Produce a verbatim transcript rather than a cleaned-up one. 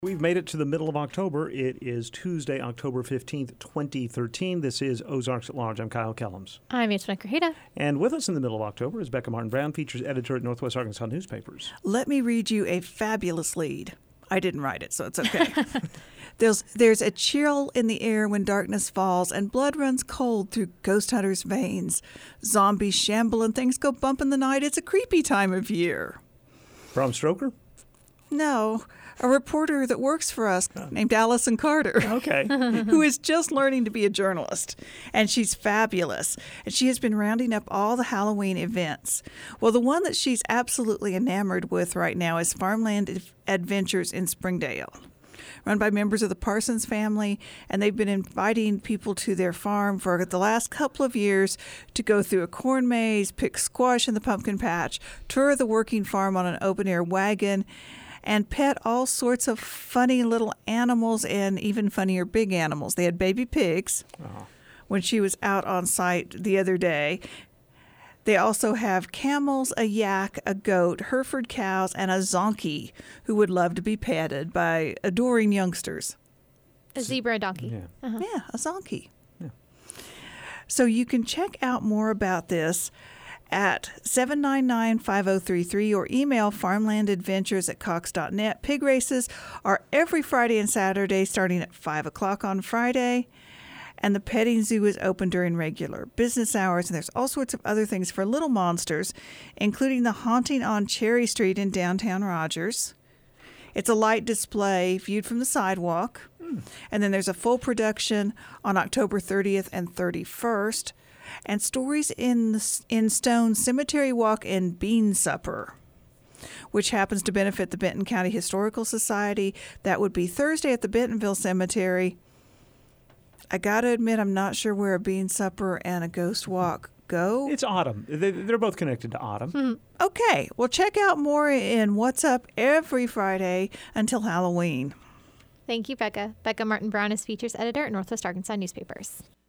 We've made it to the middle of October. It is Tuesday, October fifteenth, twenty thirteen. This is Ozarks at Large. I'm Kyle Kellums. I'm Yasmin Krahita. And with us in the middle of October is Becca Martin-Brown, features editor at Northwest Arkansas Newspapers. Let me read you a fabulous lead. I didn't write it, so it's okay. there's, there's a chill in the air when darkness falls and blood runs cold through ghost hunters' veins. Zombies shamble and things go bump in the night. It's a creepy time of year. Bram Stoker? No, a reporter that works for us oh. named Allison Carter. Okay. Who is just learning to be a journalist. And she's fabulous. And she has been rounding up all the Halloween events. Well, the one that she's absolutely enamored with right now is Farmland Adventures in Springdale, run by members of the Parsons family, and they've been inviting people to their farm for the last couple of years to go through a corn maze, pick squash in the pumpkin patch, tour the working farm on an open-air wagon, and pet all sorts of funny little animals and even funnier big animals. They had baby pigs oh. when she was out on site the other day. They also have camels, a yak, a goat, Hereford cows, and a zonkey who would love to be petted by adoring youngsters. A zebra, a donkey. Yeah, uh-huh. yeah a zonkey. Yeah. So you can check out more about this at seven nine nine, five oh three three or email farmlandadventures at cox dot net. Pig races are every Friday and Saturday starting at five o'clock on Friday. And the petting zoo is open during regular business hours. And there's all sorts of other things for little monsters, including the Haunting on Cherry Street in downtown Rogers. It's a light display viewed from the sidewalk. Mm. And then there's a full production on October thirtieth and thirty-first. And Stories in in Stone Cemetery Walk and Bean Supper, which happens to benefit the Benton County Historical Society. That would be Thursday at the Bentonville Cemetery. I got to admit, I'm not sure where a bean supper and a ghost walk go. It's autumn. They're both connected to autumn. Mm-hmm. Okay. Well, check out more in What's Up every Friday until Halloween. Thank you, Becca. Becca Martin-Brown is features editor at Northwest Arkansas Newspapers.